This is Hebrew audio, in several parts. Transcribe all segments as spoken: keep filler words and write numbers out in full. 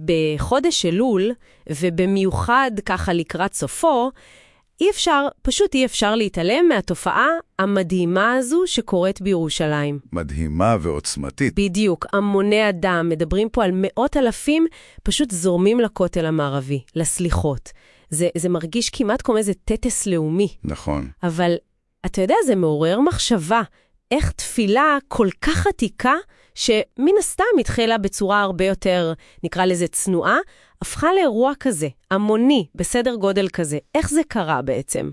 בחודש אלול, ובמיוחד ככה לקראת סופו, אי אפשר, פשוט אי אפשר להתעלם מהתופעה המדהימה הזו שקורית בירושלים. מדהימה ועוצמתית. בדיוק, המוני אדם, מדברים פה על מאות אלפים, פשוט זורמים לכותל המערבי, לסליחות. זה, זה מרגיש כמעט כמו איזה טטס לאומי. נכון. אבל אתה יודע, זה מעורר מחשבה, איך תפילה כל כך עתיקה, שמן הסתם התחילה בצורה הרבה יותר, נקרא לזה צנועה, הפכה לאירוע כזה, המוני, בסדר גודל כזה. איך זה קרה בעצם?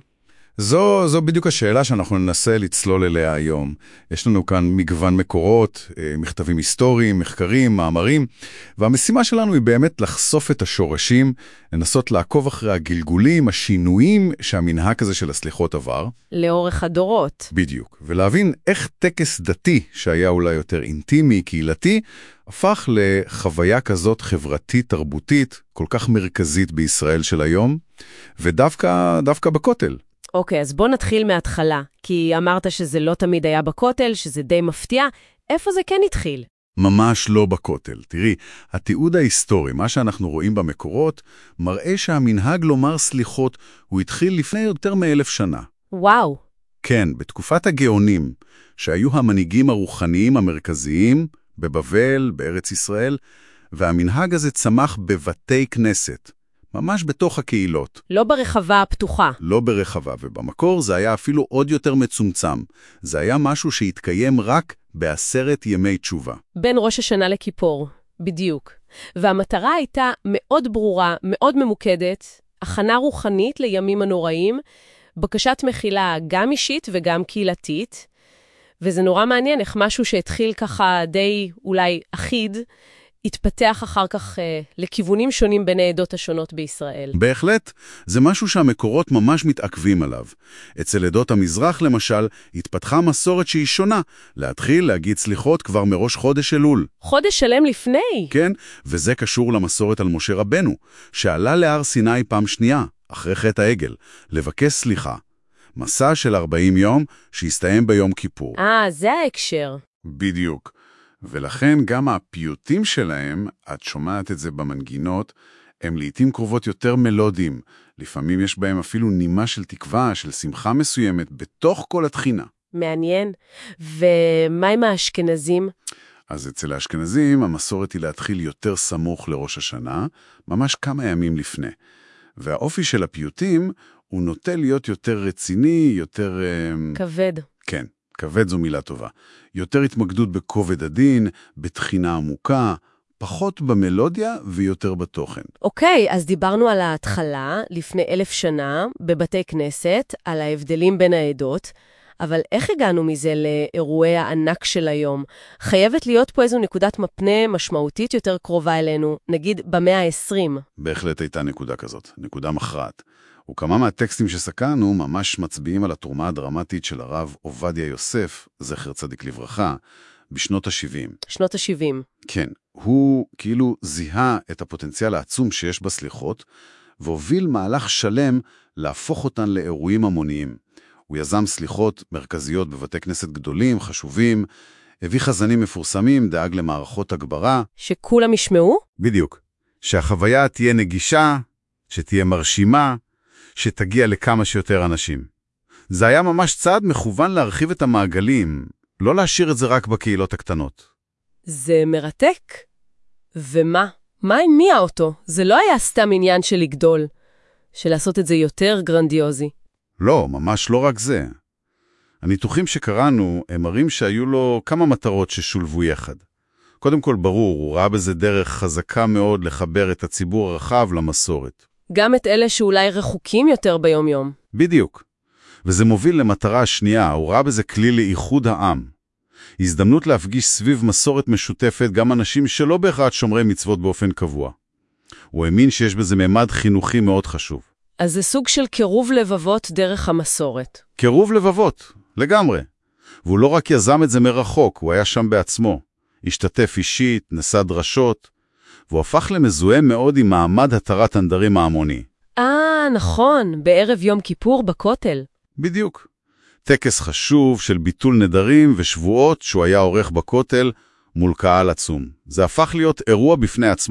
זו, זו בדיוק השאלה שאנחנו ננסה לצלול אליה היום. יש לנו כאן מגוון מקורות, מכתבים היסטוריים, מחקרים, מאמרים, והמשימה שלנו היא באמת לחשוף את השורשים, לנסות לעקוב אחרי הגלגולים, השינויים שהמנהג הזה של הסליחות עבר. לאורך הדורות. בדיוק, ולהבין איך טקס דתי, שהיה אולי יותר אינטימי, קהילתי, הפך לחוויה כזאת חברתית, תרבותית, כל כך מרכזית בישראל של היום, ודווקא דווקא בכותל. אוקיי, אז בוא נתחיל מההתחלה, כי אמרת שזה לא תמיד היה בכותל, שזה די מפתיע. איפה זה כן התחיל? ממש לא בכותל. תראי, התיעוד ההיסטורי, מה שאנחנו רואים במקורות, מראה שהמנהג לומר סליחות הוא התחיל לפני יותר מאלף שנה. וואו. כן, בתקופת הגאונים, שהיו המנהיגים הרוחניים המרכזיים, בבבל, בארץ ישראל, והמנהג הזה צמח בבתי כנסת. ממש בתוך הקהילות. לא ברחבה הפתוחה. לא ברחבה, ובמקור זה היה אפילו עוד יותר מצומצם. זה היה משהו שהתקיים רק בעשרת ימי תשובה. בין ראש השנה לכיפור, בדיוק. והמטרה הייתה מאוד ברורה, מאוד ממוקדת, הכנה רוחנית לימים הנוראים, בקשת מחילה גם אישית וגם קהילתית, וזה נורא מעניין איך משהו שהתחיל ככה די אולי אחיד, התפתח אחר כך אה, לכיוונים שונים בין העדות השונות בישראל. בהחלט, זה משהו שהמקורות ממש מתעכבים עליו. אצל עדות המזרח למשל, התפתחה מסורת שהיא שונה, להתחיל להגיד סליחות כבר מראש חודש אלול. חודש שלם לפני. כן, וזה קשור למסורת על משה רבנו, שעלה להר סיני פעם שנייה, אחרי חטא העגל, לבקש סליחה. מסע של ארבעים יום שהסתיים ביום כיפור. אה, זה ההקשר. בדיוק. ולכן גם הפיוטים שלהם, את שומעת את זה במנגינות, הם לעתים קרובות יותר מלודיים. לפעמים יש בהם אפילו נימה של תקווה, של שמחה מסוימת, בתוך כל התחינה. מעניין. ומה עם האשכנזים? אז אצל האשכנזים המסורת היא להתחיל יותר סמוך לראש השנה, ממש כמה ימים לפני. והאופי של הפיוטים הוא נוטה להיות יותר רציני, יותר... כבד. כן. כבד זו מילה טובה. יותר התמקדות בכובד הדין, בתחינה עמוקה, פחות במלודיה ויותר בתוכן. אוקיי, אז דיברנו על ההתחלה, לפני אלף שנה, בבתי כנסת, על ההבדלים בין העדות, אבל איך הגענו מזה לאירועי הענק של היום? חייבת להיות פה איזו נקודת מפנה משמעותית יותר קרובה אלינו, נגיד במאה ה-עשרים. בהחלט הייתה נקודה כזאת, נקודה מכרעת. וכמה מהטקסטים שסקרנו ממש מצביעים על התרומה הדרמטית של הרב עובדיה יוסף, זכר צדיק לברכה, בשנות ה-שבעים. שנות ה-שבעים. כן, הוא כאילו זיהה את הפוטנציאל העצום שיש בסליחות, והוביל מהלך שלם להפוך אותן לאירועים המוניים. הוא יזם סליחות מרכזיות בבתי כנסת גדולים, חשובים, הביא חזנים מפורסמים, דאג למערכות הגברה. שכולם ישמעו? בדיוק. שהחוויה תהיה נגישה, שתהיה מרשימה, שתגיע לכמה שיותר אנשים. זה היה ממש צעד מכוון להרחיב את המעגלים, לא להשאיר את זה רק בקהילות הקטנות. זה מרתק. ומה? מה הניע אותו? זה לא היה סתם עניין של לגדול, של לעשות את זה יותר גרנדיוזי. לא, ממש לא רק זה. הניתוחים שקראנו הם מראים שהיו לו כמה מטרות ששולבו יחד. קודם כל ברור, הוא ראה בזה דרך חזקה מאוד לחבר את הציבור הרחב למסורת. גם את אלה שאולי רחוקים יותר ביום יום. בדיוק. וזה מוביל למטרה השנייה, הוא ראה בזה כלי לאיחוד העם. הזדמנות להפגיש סביב מסורת משותפת גם אנשים שלא בהכרח שומרי מצוות באופן קבוע. הוא האמין שיש בזה ממד חינוכי מאוד חשוב. אז זה סוג של קירוב לבבות דרך המסורת. קירוב לבבות, לגמרי. והוא לא רק יזם את זה מרחוק, הוא היה שם בעצמו. השתתף אישית, נשא דרשות, והוא הפך למזוהה מאוד עם מעמד התרת הנדרים ההמוני. אה, נכון, בערב יום כיפור בכותל. בדיוק. טקס חשוב של ביטול נדרים ושבועות שהוא היה עורך בכותל מול קהל עצום. זה הפך להיות אירוע בפני עצמו.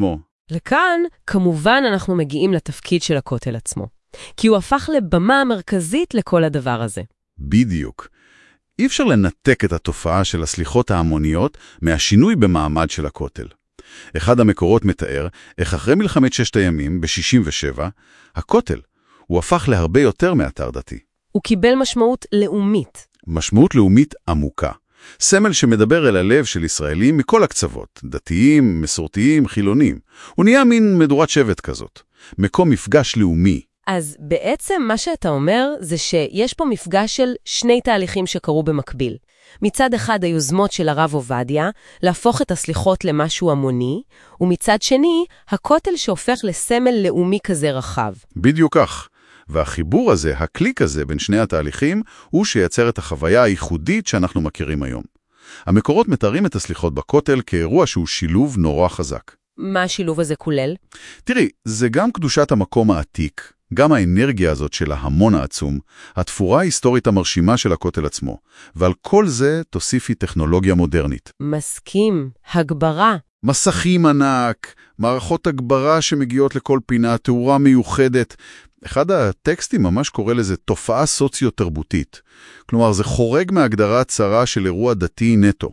לכאן, כמובן אנחנו מגיעים לתפקיד של הכותל עצמו, כי הוא הפך לבמה המרכזית לכל הדבר הזה. בדיוק. אי אפשר לנתק את התופעה של הסליחות ההמוניות מהשינוי במעמד של הכותל. אחד המקורות מתאר איך אחרי מלחמת ששת הימים, ב-שישים ושבע, הכותל הוא הפך להרבה יותר מאתר דתי. הוא קיבל משמעות לאומית. משמעות לאומית עמוקה. סמל שמדבר אל הלב של ישראלים מכל הקצוות, דתיים, מסורתיים, חילונים. הוא נהיה מין מדורת שבט כזאת. מקום מפגש לאומי. אז בעצם מה שאתה אומר זה שיש פה מפגש של שני תהליכים שקרו במקביל. מצד אחד היוזמות של הרב עובדיה, להפוך את הסליחות למשהו המוני, ומצד שני, הכותל שהופך לסמל לאומי כזה רחב. בדיוק כך. והחיבור הזה, הקליק הזה בין שני התהליכים, הוא שייצר את החוויה הייחודית שאנחנו מכירים היום. המקורות מתארים את הסליחות בכותל כאירוע שהוא שילוב נורא חזק. מה השילוב הזה כולל? תראי, זה גם קדושת המקום העתיק, גם האנרגיה הזאת של ההמון העצום, התפורה ההיסטורית המרשימה של הכותל עצמו, ועל כל זה תוסיפי טכנולוגיה מודרנית. מסכים, הגברה. מסכים ענק, מערכות הגברה שמגיעות לכל פינה, תאורה מיוחדת. אחד הטקסטים ממש קורא לזה תופעה סוציו-תרבותית. כלומר, זה חורג מהגדרה צרה של אירוע דתי נטו.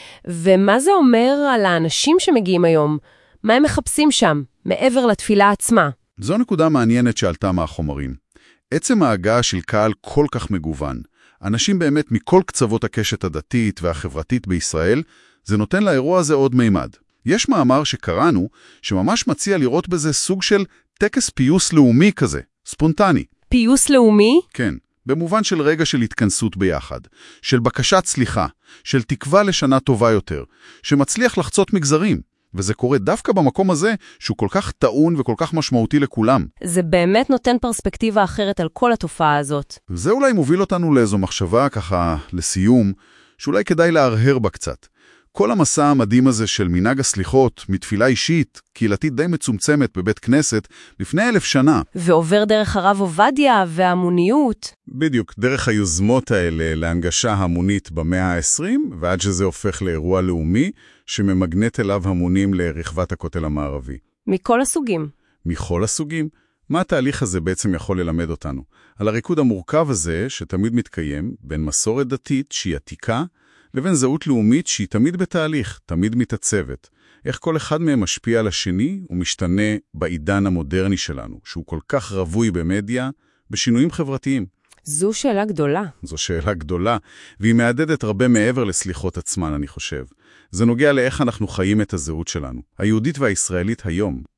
ומה זה אומר על האנשים שמגיעים היום? מה הם מחפשים שם, מעבר לתפילה עצמה? זו נקודה מעניינת שעלתה מהחומרים. עצם ההגעה של קהל כל כך מגוון, אנשים באמת מכל קצוות הקשת הדתית והחברתית בישראל, זה נותן לאירוע הזה עוד מימד. יש מאמר שקראנו שממש מציע לראות בזה סוג של טקס פיוס לאומי כזה, ספונטני. פיוס לאומי? כן, במובן של רגע של התכנסות ביחד, של בקשת סליחה, של תקווה לשנה טובה יותר, שמצליח לחצות מגזרים. וזה קורה דווקא במקום הזה שהוא כל כך טעון וכל כך משמעותי לכולם. זה באמת נותן פרספקטיבה אחרת על כל התופעה הזאת. זה אולי מוביל אותנו לאיזו מחשבה ככה לסיום, שאולי כדאי להרהר בה קצת. כל המסע המדהים הזה של מנהג הסליחות, מתפילה אישית, קהילתית די מצומצמת בבית כנסת, לפני אלף שנה. ועובר דרך הרב עובדיה והמוניות. בדיוק, דרך היוזמות האלה להנגשה המונית במאה ה-עשרים, ועד שזה הופך לאירוע לאומי, שממגנט אליו המונים לרחבת הכותל המערבי. מכל הסוגים. מכל הסוגים. מה התהליך הזה בעצם יכול ללמד אותנו? על הריקוד המורכב הזה, שתמיד מתקיים, בין מסורת דתית שהיא עתיקה, לבין זהות לאומית שהיא תמיד בתהליך, תמיד מתעצבת. איך כל אחד מהם משפיע על השני ומשתנה בעידן המודרני שלנו, שהוא כל כך רבוי במדיה, בשינויים חברתיים. זו שאלה גדולה. זו שאלה גדולה, והיא מעדדת הרבה מעבר לסליחות עצמן, אני חושב. זה נוגע לאיך אנחנו חיים את הזהות שלנו, היהודית והישראלית היום.